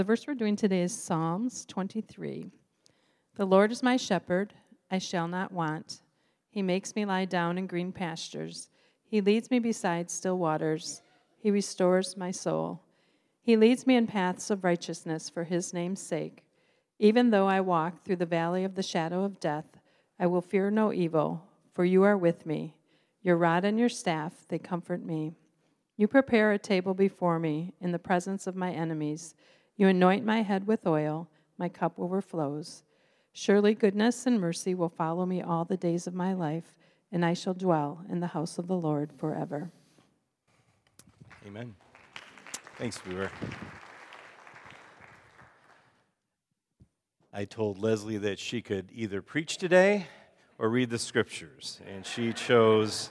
The verse we're doing today is Psalms 23. The Lord is my shepherd, I shall not want. He makes me lie down in green pastures. He leads me beside still waters. He restores my soul. He leads me in paths of righteousness for his name's sake. Even though I walk through the valley of the shadow of death, I will fear no evil, for you are with me. Your rod and your staff, they comfort me. You prepare a table before me in the presence of my enemies. You anoint my head with oil, my cup overflows. Surely goodness and mercy will follow me all the days of my life, and I shall dwell in the house of the Lord forever. Amen. Thanks, viewer. I told Leslie that she could either preach today or read the scriptures, and she chose.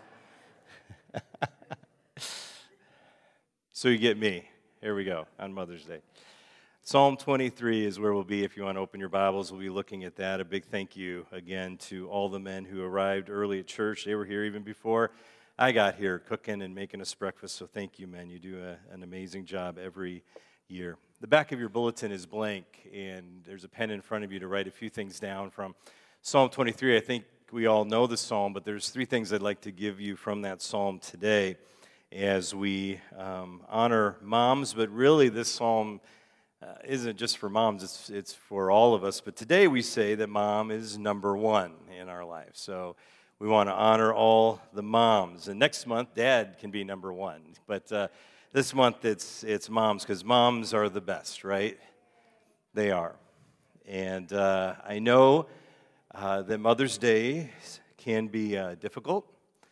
So you get me. Here we go, on Mother's Day. Psalm 23 is where we'll be. If you want to open your Bibles, we'll be looking at that. A big thank you again to all the men who arrived early at church. They were here even before I got here, cooking and making us breakfast. So thank you, men. You do an amazing job every year. The back of your bulletin is blank, and there's a pen in front of you to write a few things down from Psalm 23. I think we all know the psalm, but there's three things I'd like to give you from that psalm today as we honor moms. But really, this psalm isn't just for moms, it's for all of us. But today we say that mom is number one in our life. So we want to honor all the moms. And next month, dad can be number one. But this month, it's moms, because moms are the best, right? They are. And I know that Mother's Day can be difficult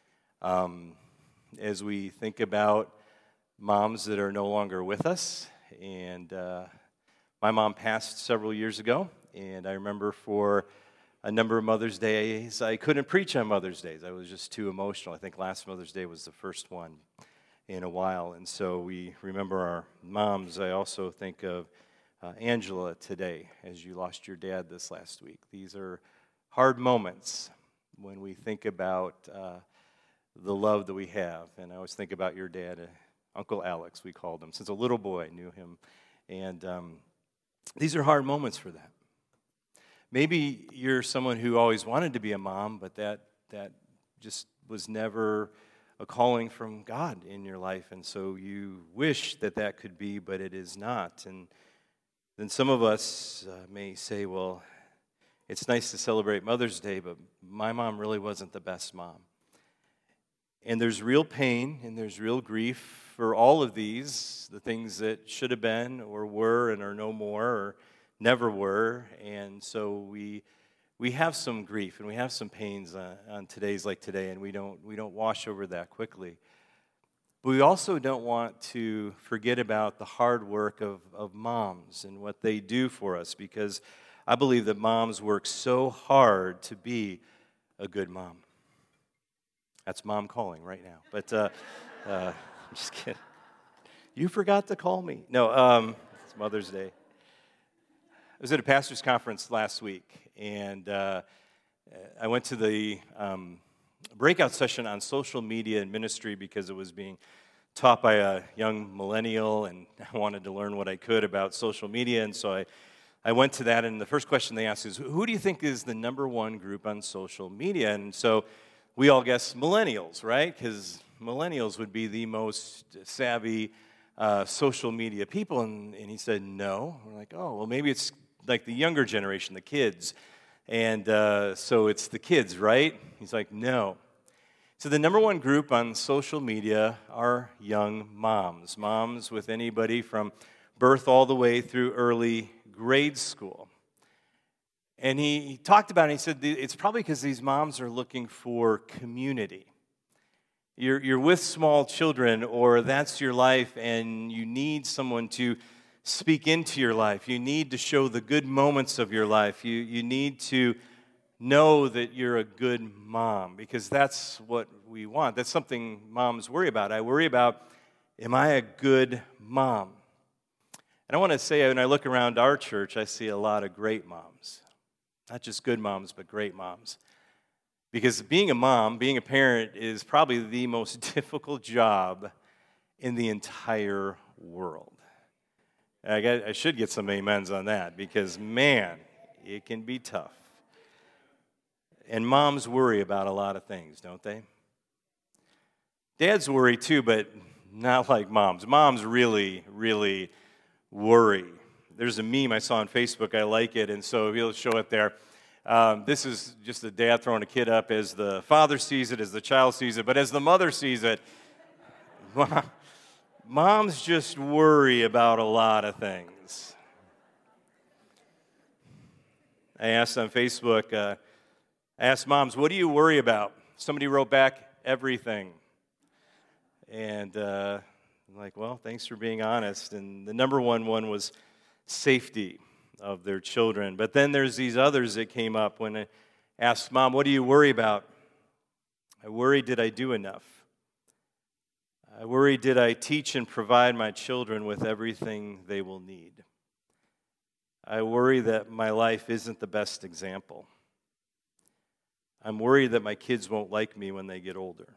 as we think about moms that are no longer with us. And my mom passed several years ago, and I remember for a number of Mother's Days, I couldn't preach on Mother's Days. I was just too emotional. I think last Mother's Day was the first one in a while, and so we remember our moms. I also think of Angela today, as you lost your dad this last week. These are hard moments when we think about the love that we have, and I always think about your dad, Uncle Alex, we called him. Since a little boy, I knew him, and these are hard moments for that. Maybe you're someone who always wanted to be a mom, but that just was never a calling from God in your life, and so you wish that could be, but it is not. And then some of us may say, well, it's nice to celebrate Mother's Day, but my mom really wasn't the best mom. And there's real pain and there's real grief for all of these, the things that should have been or were and are no more or never were. And so we have some grief and we have some pains on today's like today, and we don't wash over that quickly. But we also don't want to forget about the hard work of moms and what they do for us, because I believe that moms work so hard to be a good mom. That's mom calling right now. But I'm just kidding. You forgot to call me. No, it's Mother's Day. I was at a pastor's conference last week, and I went to the breakout session on social media and ministry because it was being taught by a young millennial, and I wanted to learn what I could about social media, and so I went to that, and the first question they asked is, who do you think is the number one group on social media? And so we all guess millennials, right? Because millennials would be the most savvy social media people. And he said, no. We're like, oh, well, maybe it's like the younger generation, the kids. And so it's the kids, right? He's like, no. So the number one group on social media are young moms. Moms with anybody from birth all the way through early grade school. And he talked about it, he said it's probably because these moms are looking for community. You're with small children, or that's your life, and you need someone to speak into your life. You need to show the good moments of your life. You need to know that you're a good mom, because that's what we want. That's something moms worry about. I worry about, am I a good mom? And I want to say, when I look around our church, I see a lot of great moms. Not just good moms, but great moms. Because being a mom, being a parent, is probably the most difficult job in the entire world. I should get some amens on that because, man, it can be tough. And moms worry about a lot of things, don't they? Dads worry too, but not like moms. Moms really, really worry. There's a meme I saw on Facebook. I like it, and so he'll show it there. This is just a dad throwing a kid up as the father sees it, as the child sees it, but as the mother sees it, moms just worry about a lot of things. I asked on Facebook, I asked moms, what do you worry about? Somebody wrote back, everything. And I'm like, well, thanks for being honest. And the number one was safety of their children. But then there's these others that came up when I asked Mom, what do you worry about? I worry, did I do enough? I worry, did I teach and provide my children with everything they will need? I worry that my life isn't the best example. I'm worried that my kids won't like me when they get older.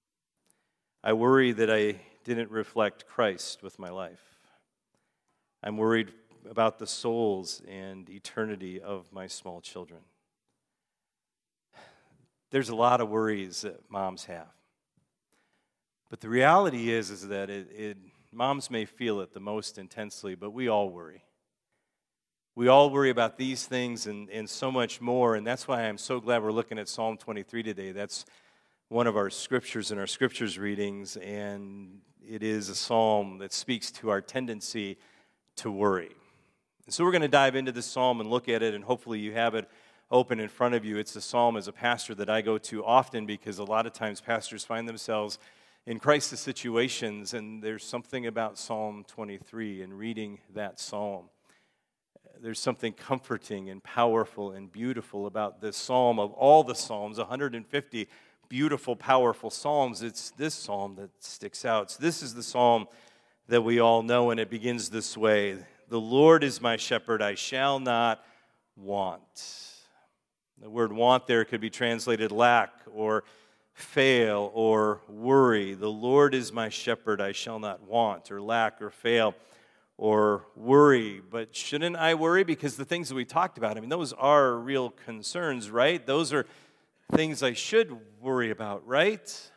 I worry that I didn't reflect Christ with my life. I'm worried about the souls and eternity of my small children. There's a lot of worries that moms have. But the reality is that moms may feel it the most intensely, but we all worry. We all worry about these things and so much more, and that's why I'm so glad we're looking at Psalm 23 today. That's one of our scriptures in our scriptures readings, and it is a psalm that speaks to our tendency to worry. And so we're going to dive into this psalm and look at it, and hopefully you have it open in front of you. It's a psalm as a pastor that I go to often because a lot of times pastors find themselves in crisis situations, and there's something about Psalm 23 and reading that psalm. There's something comforting and powerful and beautiful about this psalm. Of all the psalms, 150 beautiful, powerful psalms, it's this psalm that sticks out. So this is the psalm that we all know, and it begins this way. The Lord is my shepherd, I shall not want. The word want there could be translated lack or fail or worry. The Lord is my shepherd, I shall not want or lack or fail or worry. But shouldn't I worry? Because the things that we talked about, those are real concerns, right? Those are things I should worry about, right?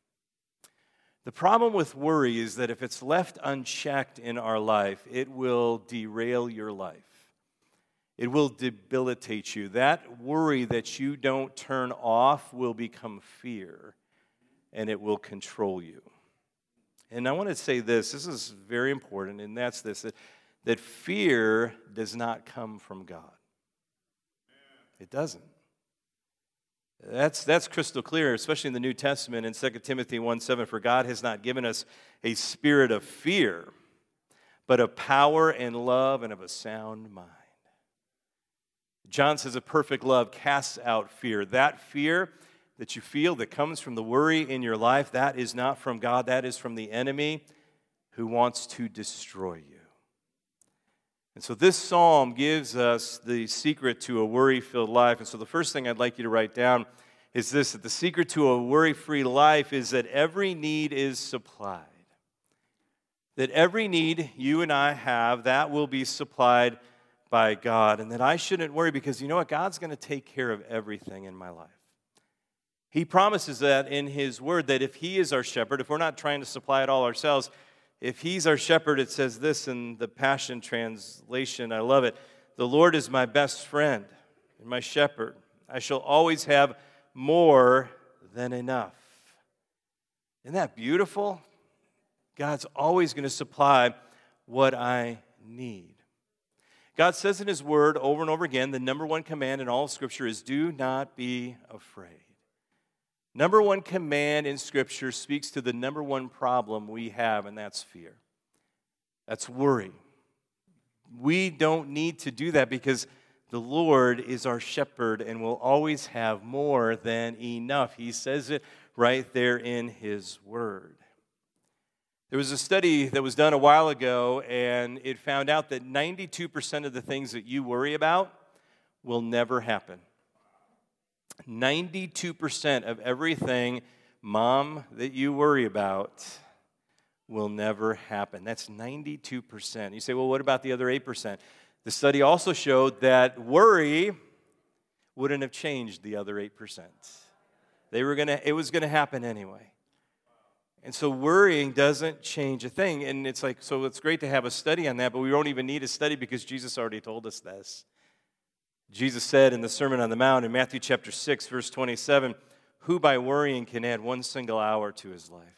The problem with worry is that if it's left unchecked in our life, it will derail your life. It will debilitate you. That worry that you don't turn off will become fear, and it will control you. And I want to say this is very important, and that's this, that fear does not come from God. It doesn't. That's crystal clear, especially in the New Testament in 2 Timothy 1:7. For God has not given us a spirit of fear, but of power and love and of a sound mind. John says a perfect love casts out fear. That fear that you feel that comes from the worry in your life, that is not from God. That is from the enemy who wants to destroy you. And so this psalm gives us the secret to a worry-filled life. And so the first thing I'd like you to write down is this, that the secret to a worry-free life is that every need is supplied. That every need you and I have, that will be supplied by God. And that I shouldn't worry because you know what? God's going to take care of everything in my life. He promises that in His Word, that if He is our shepherd, if we're not trying to supply it all ourselves, if He's our shepherd, it says this in the Passion Translation. I love it. The Lord is my best friend and my shepherd. I shall always have more than enough. Isn't that beautiful? God's always going to supply what I need. God says in His Word over and over again, the number one command in all of Scripture is do not be afraid. Number one command in Scripture speaks to the number one problem we have, and that's fear. That's worry. We don't need to do that because the Lord is our shepherd and will always have more than enough. He says it right there in His Word. There was a study that was done a while ago, and it found out that 92% of the things that you worry about will never happen. 92% of everything, mom, that you worry about will never happen. That's 92%. You say, well, what about the other 8%? The study also showed that worry wouldn't have changed the other 8%. It was going to happen anyway. And so worrying doesn't change a thing. And it's like, so it's great to have a study on that, but we don't even need a study because Jesus already told us this. Jesus said in the Sermon on the Mount in Matthew chapter 6, verse 27, who by worrying can add one single hour to his life?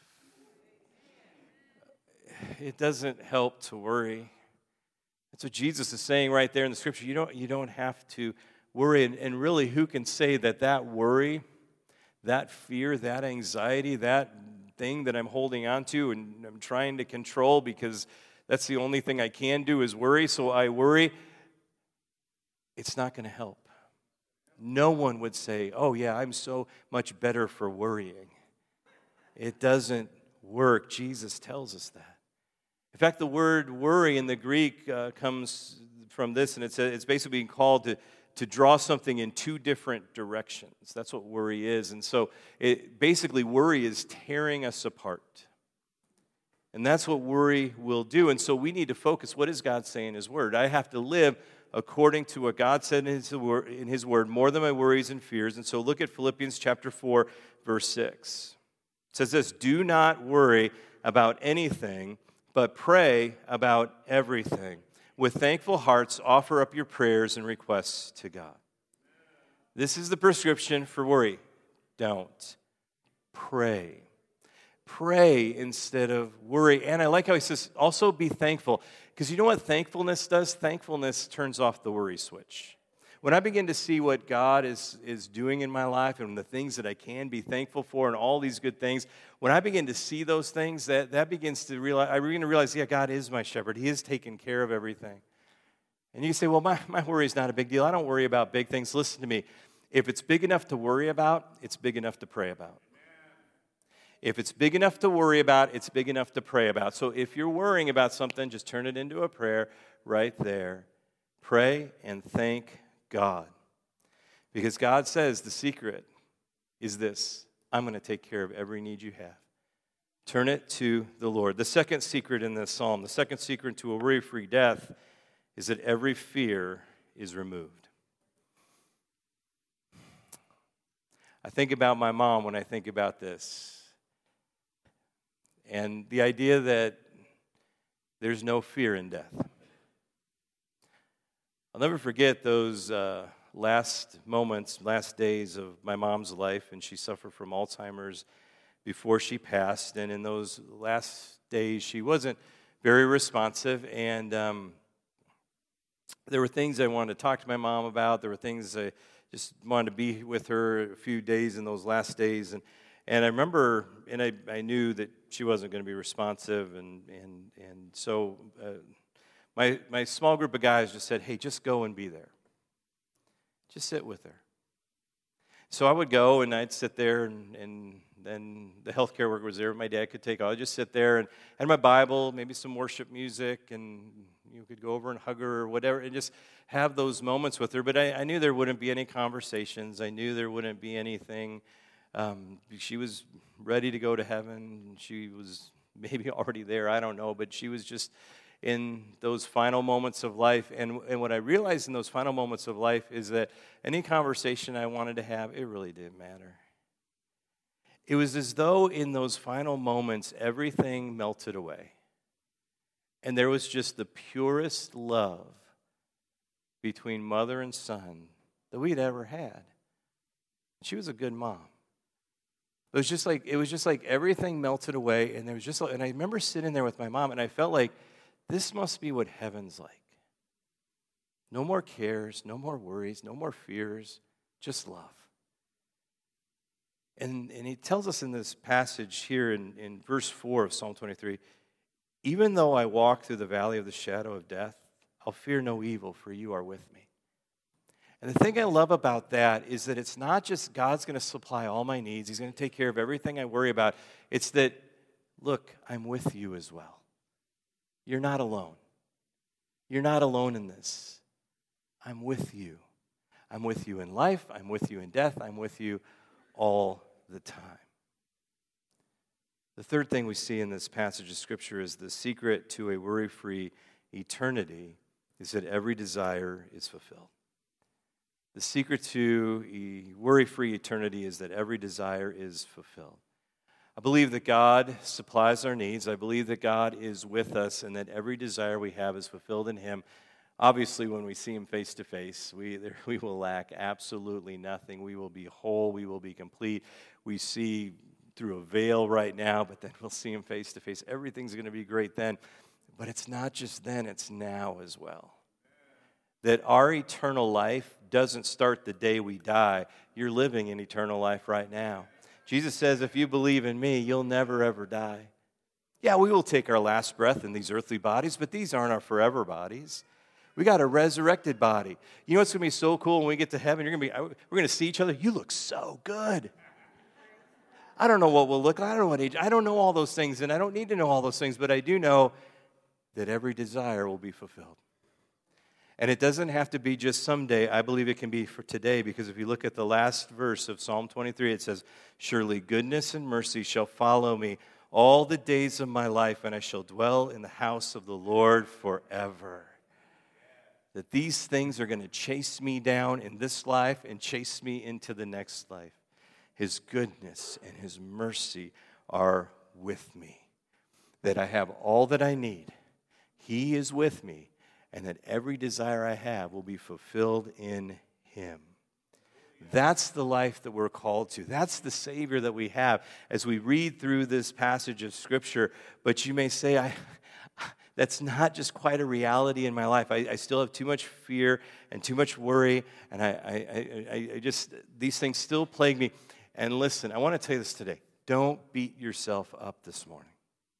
It doesn't help to worry. That's what Jesus is saying right there in the scripture. You don't have to worry. And really, who can say that worry, that fear, that anxiety, that thing that I'm holding on to and I'm trying to control because that's the only thing I can do is worry, so I worry, it's not going to help. No one would say, oh yeah, I'm so much better for worrying. It doesn't work. Jesus tells us that. In fact, the word worry in the Greek comes from this, and it's basically being called to draw something in two different directions. That's what worry is. And so basically worry is tearing us apart. And that's what worry will do. And so we need to focus. What does God say in His Word? I have to live according to what God said in His Word, more than my worries and fears. And so look at Philippians chapter 4, verse 6. It says this, do not worry about anything, but pray about everything. With thankful hearts, offer up your prayers and requests to God. This is the prescription for worry. Don't. Pray. Pray instead of worry. And I like how he says, also be thankful. Because you know what thankfulness does? Thankfulness turns off the worry switch. When I begin to see what God is doing in my life and the things that I can be thankful for and all these good things, when I begin to see those things, that begins to realize, I begin to realize, yeah, God is my shepherd. He is taking care of everything. And you say, well, my worry is not a big deal. I don't worry about big things. Listen to me. If it's big enough to worry about, it's big enough to pray about. If it's big enough to worry about, it's big enough to pray about. So if you're worrying about something, just turn it into a prayer right there. Pray and thank God. Because God says the secret is this: I'm going to take care of every need you have. Turn it to the Lord. The second secret in this psalm, the second secret to a worry-free death is that every fear is removed. I think about my mom when I think about this. And the idea that there's no fear in death. I'll never forget those last moments, last days of my mom's life, and she suffered from Alzheimer's before she passed. And in those last days, she wasn't very responsive, and there were things I wanted to talk to my mom about. There were things I just wanted to be with her a few days in those last days, and I remember, and I knew that she wasn't going to be responsive, and so my small group of guys just said, hey, just go and be there. Just sit with her. So I would go, and I'd sit there, and then the healthcare worker was there. My dad could take. I'd just sit there and had my Bible, maybe some worship music, and you could go over and hug her or whatever, and just have those moments with her. But I knew there wouldn't be any conversations. I knew there wouldn't be anything. She was ready to go to heaven. She was maybe already there. I don't know, but she was just in those final moments of life. And what I realized in those final moments of life is that any conversation I wanted to have, it really didn't matter. It was as though in those final moments, everything melted away. And there was just the purest love between mother and son that we'd ever had. She was a good mom. It was just like everything melted away, and and I remember sitting there with my mom, and I felt like this must be what heaven's like. No more cares, no more worries, no more fears, just love. And he tells us in this passage here in verse 4 of Psalm 23, even though I walk through the valley of the shadow of death, I'll fear no evil, for you are with me. And the thing I love about that is that it's not just God's going to supply all my needs. He's going to take care of everything I worry about. It's that, look, I'm with you as well. You're not alone. You're not alone in this. I'm with you. I'm with you in life. I'm with you in death. I'm with you all the time. The third thing we see in this passage of Scripture is the secret to a worry-free eternity is that every desire is fulfilled. The secret to a worry-free eternity is that every desire is fulfilled. I believe that God supplies our needs. I believe that God is with us and that every desire we have is fulfilled in Him. Obviously, when we see Him face to face, we will lack absolutely nothing. We will be whole. We will be complete. We see through a veil right now, but then we'll see Him face to face. Everything's going to be great then. But it's not just then, it's now as well. That our eternal life doesn't start the day we die. You're living in eternal life right now. Jesus says, if you believe in me, you'll never, ever die. Yeah, we will take our last breath in these earthly bodies, but these aren't our forever bodies. We got a resurrected body. You know what's going to be so cool when we get to heaven? We're going to see each other. You look so good. I don't know what we'll look like. I don't know what age. I don't know all those things, and I don't need to know all those things, but I do know that every desire will be fulfilled. And it doesn't have to be just someday. I believe it can be for today, because if you look at the last verse of Psalm 23, it says, surely goodness and mercy shall follow me all the days of my life, and I shall dwell in the house of the Lord forever. That these things are going to chase me down in this life and chase me into the next life. His goodness and His mercy are with me. That I have all that I need. He is with me, and that every desire I have will be fulfilled in Him. That's the life that we're called to. That's the Savior that we have as we read through this passage of Scripture. But you may say, that's not just quite a reality in my life. I still have too much fear and too much worry, and I just, these things still plague me. And listen, I want to tell you this today. Don't beat yourself up this morning.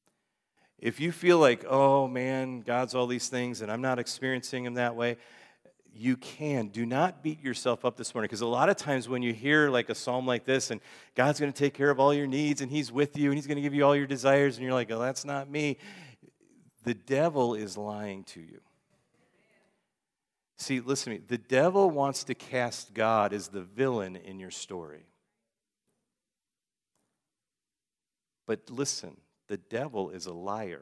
If you feel like, oh man, God's all these things and I'm not experiencing Him that way, you can. Do not beat yourself up this morning, because a lot of times when you hear like a psalm like this and God's going to take care of all your needs and He's with you and He's going to give you all your desires and you're like, oh, that's not me. The devil is lying to you. See, listen to me. The devil wants to cast God as the villain in your story. But listen, the devil is a liar.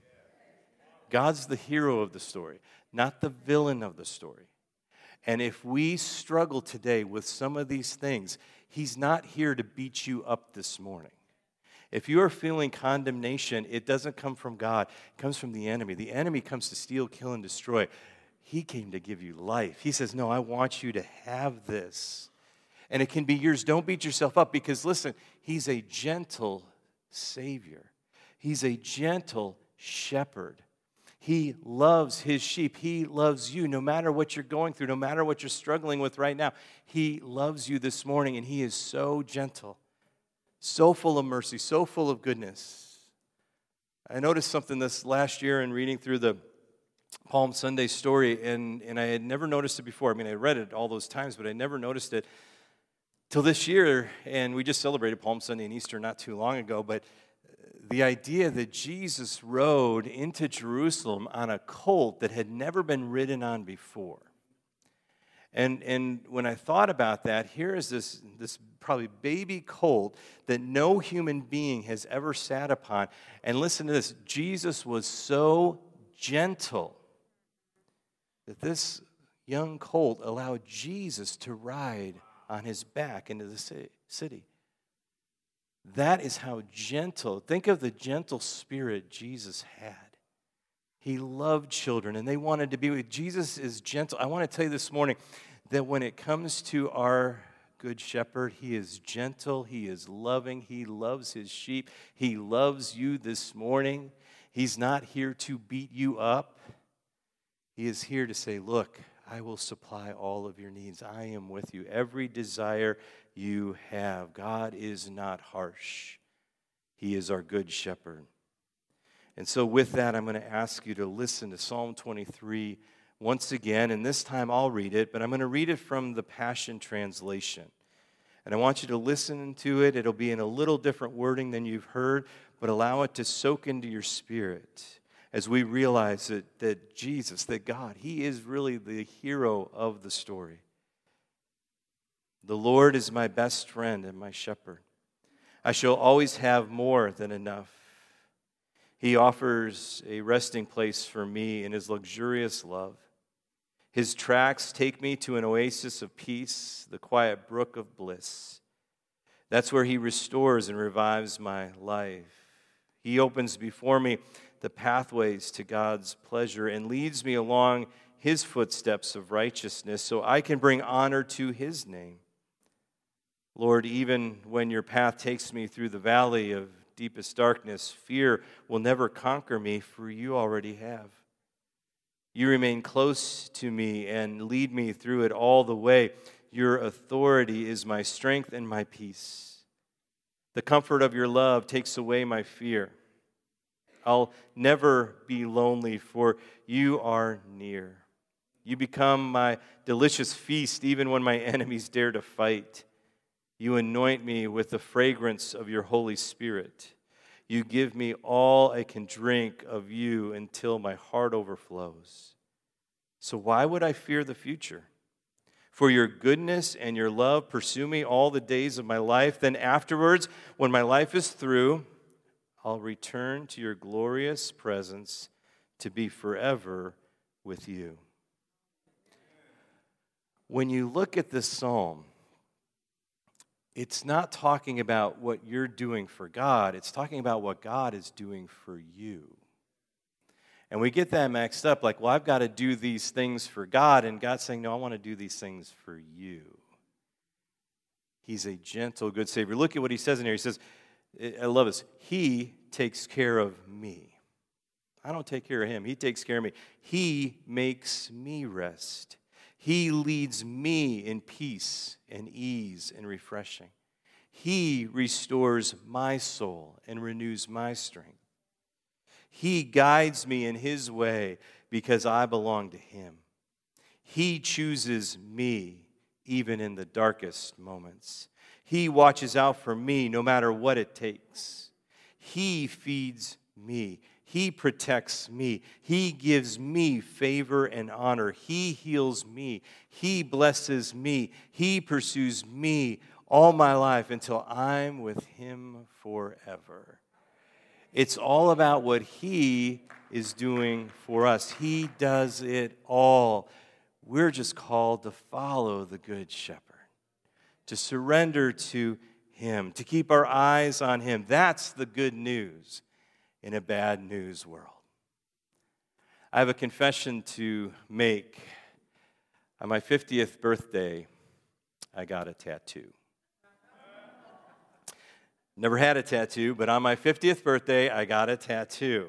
God's the hero of the story, not the villain of the story. And if we struggle today with some of these things, He's not here to beat you up this morning. If you are feeling condemnation, it doesn't come from God. It comes from the enemy. The enemy comes to steal, kill, and destroy. He came to give you life. He says, no, I want you to have this. And it can be yours. Don't beat yourself up, because, listen, He's a gentle Savior. He's a gentle shepherd. He loves His sheep. He loves you no matter what you're going through, no matter what you're struggling with right now. He loves you this morning, and He is so gentle, so full of mercy, so full of goodness. I noticed something this last year in reading through the Palm Sunday story, and I had never noticed it before. I mean, I read it all those times, but I never noticed it till this year, and we just celebrated Palm Sunday and Easter not too long ago, but the idea that Jesus rode into Jerusalem on a colt that had never been ridden on before. And when I thought about that, here is this probably baby colt that no human being has ever sat upon. And listen to this, Jesus was so gentle that this young colt allowed Jesus to ride on his back into the city. That is how gentle. Think of the gentle spirit Jesus had. He loved children, and they wanted to be with. Jesus is gentle. I want to tell you this morning that when it comes to our good shepherd, He is gentle, He is loving, He loves His sheep. He loves you this morning. He's not here to beat you up. He is here to say, look, I will supply all of your needs. I am with you. Every desire you have. God is not harsh. He is our good shepherd. And so with that, I'm going to ask you to listen to Psalm 23 once again. And this time I'll read it, but I'm going to read it from the Passion Translation. And I want you to listen to it. It'll be in a little different wording than you've heard, but allow it to soak into your spirit as we realize that Jesus, that God, He is really the hero of the story. The Lord is my best friend and my shepherd. I shall always have more than enough. He offers a resting place for me in his luxurious love. His tracks take me to an oasis of peace, the quiet brook of bliss. That's where he restores and revives my life. He opens before me the pathways to God's pleasure and leads me along his footsteps of righteousness so I can bring honor to his name. Lord, even when your path takes me through the valley of deepest darkness, fear will never conquer me, for you already have. You remain close to me and lead me through it all the way. Your authority is my strength and my peace. The comfort of your love takes away my fear. I'll never be lonely, for you are near. You become my delicious feast even when my enemies dare to fight. You anoint me with the fragrance of your Holy Spirit. You give me all I can drink of you until my heart overflows. So why would I fear the future? For your goodness and your love pursue me all the days of my life. Then afterwards, when my life is through, I'll return to your glorious presence to be forever with you. When you look at this psalm, it's not talking about what you're doing for God. It's talking about what God is doing for you. And we get that mixed up, like, well, I've got to do these things for God. And God's saying, no, I want to do these things for you. He's a gentle, good Savior. Look at what he says in here. He says, I love this. He takes care of me. I don't take care of him. He takes care of me. He makes me rest. He leads me in peace and ease and refreshing. He restores my soul and renews my strength. He guides me in his way because I belong to him. He chooses me even in the darkest moments. He watches out for me no matter what it takes. He feeds me. He protects me. He gives me favor and honor. He heals me. He blesses me. He pursues me all my life until I'm with him forever. It's all about what he is doing for us. He does it all. We're just called to follow the Good Shepherd, to surrender to him, to keep our eyes on him. That's the good news in a bad news world. I have a confession to make. On my 50th birthday, I got a tattoo. Never had a tattoo, but on my 50th birthday, I got a tattoo.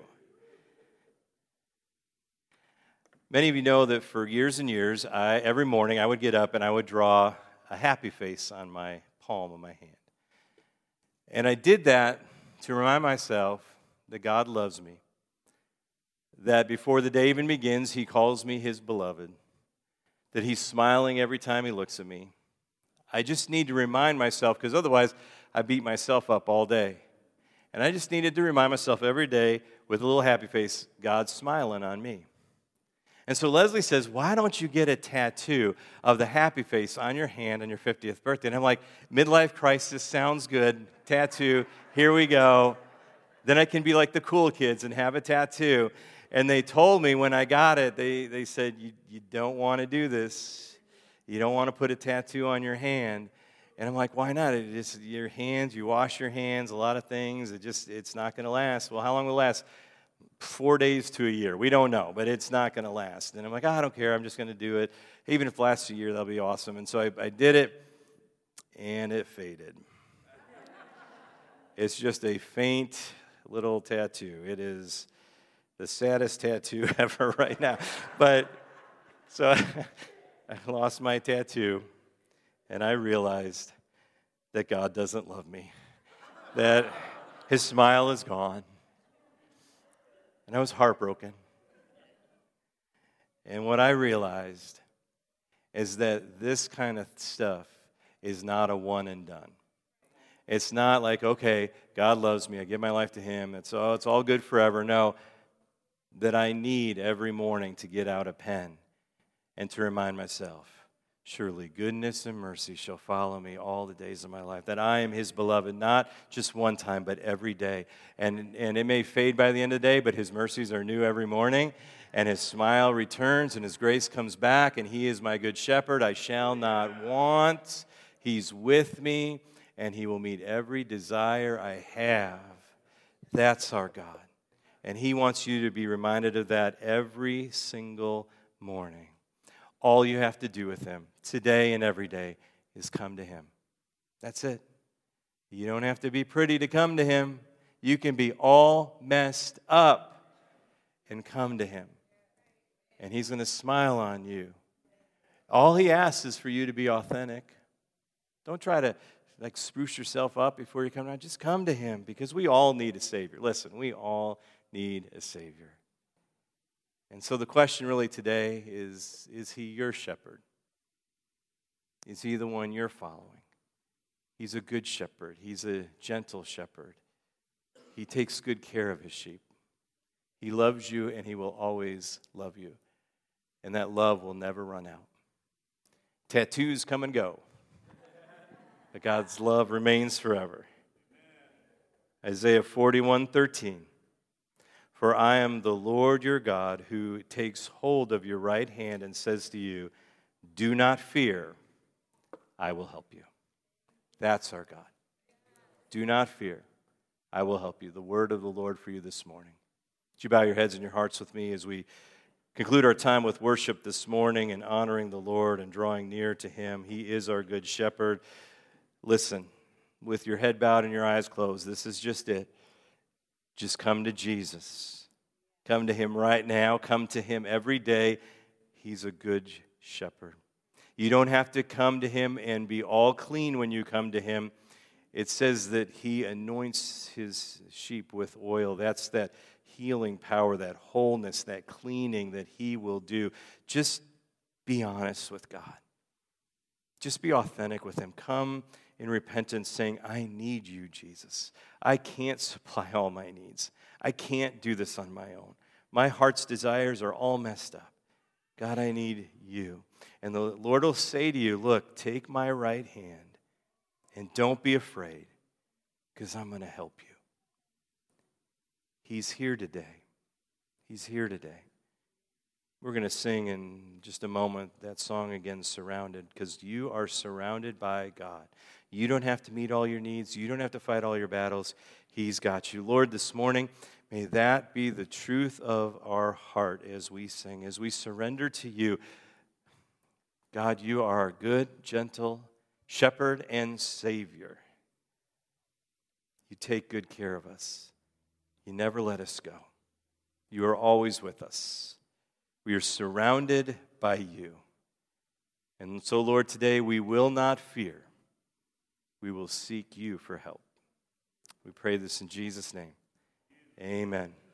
Many of you know that for years and years, every morning I would get up and I would draw a happy face on my palm of my hand. And I did that to remind myself that God loves me, that before the day even begins, he calls me his beloved, that he's smiling every time he looks at me. I just need to remind myself, because otherwise I beat myself up all day. And I just needed to remind myself every day with a little happy face, God's smiling on me. And so Leslie says, why don't you get a tattoo of the happy face on your hand on your 50th birthday? And I'm like, midlife crisis sounds good. Tattoo, here we go. Then I can be like the cool kids and have a tattoo. And they told me when I got it, they said, you don't want to do this. You don't want to put a tattoo on your hand. And I'm like, why not? It just your hands, you wash your hands, a lot of things. It's not going to last. Well, how long will it last? 4 days to a year. We don't know, but it's not going to last. And I'm like, I don't care. I'm just going to do it. Even if it lasts a year, that'll be awesome. And so I did it, and it faded. It's just a faint little tattoo. It is the saddest tattoo ever right now. But so I lost my tattoo, and I realized that God doesn't love me, that his smile is gone. And I was heartbroken. And what I realized is that this kind of stuff is not a one and done. It's not like, okay, God loves me, I give my life to him, it's all good forever. No, that I need every morning to get out a pen and to remind myself, Surely goodness and mercy shall follow me all the days of my life. That I am his beloved, not just one time, but every day. And it may fade by the end of the day, but his mercies are new every morning. And his smile returns and his grace comes back. And he is my good shepherd. I shall not want. He's with me. And he will meet every desire I have. That's our God. And he wants you to be reminded of that every single morning. All you have to do with him today and every day is come to him. That's it. You don't have to be pretty to come to him. You can be all messed up and come to him. And he's going to smile on you. All he asks is for you to be authentic. Don't try to spruce yourself up before you come down. Just come to him, because we all need a Savior. Listen, we all need a Savior. And so the question really today is he your shepherd? Is he the one you're following? He's a good shepherd. He's a gentle shepherd. He takes good care of his sheep. He loves you, and he will always love you. And that love will never run out. Tattoos come and go, but God's love remains forever. Isaiah 41:13. For I am the Lord your God, who takes hold of your right hand and says to you, do not fear, I will help you. That's our God. Do not fear, I will help you. The word of the Lord for you this morning. Would you bow your heads and your hearts with me as we conclude our time with worship this morning and honoring the Lord and drawing near to him. He is our good shepherd. Listen, with your head bowed and your eyes closed, this is just it. Just come to Jesus. Come to him right now. Come to him every day. He's a good shepherd. You don't have to come to him and be all clean when you come to him. It says that he anoints his sheep with oil. That's that healing power, that wholeness, that cleaning that he will do. Just be honest with God. Just be authentic with him. Come in repentance saying, I need you, Jesus. I can't supply all my needs. I can't do this on my own. My heart's desires are all messed up. God, I need you. And the Lord will say to you, look, take my right hand and don't be afraid, because I'm going to help you. He's here today. He's here today. We're going to sing in just a moment that song again, Surrounded, because you are surrounded by God. You don't have to meet all your needs. You don't have to fight all your battles. He's got you. Lord, this morning, may that be the truth of our heart as we sing, as we surrender to you. God, you are our good, gentle shepherd and Savior. You take good care of us. You never let us go. You are always with us. We are surrounded by you. And so, Lord, today we will not fear. We will seek you for help. We pray this in Jesus' name. Amen.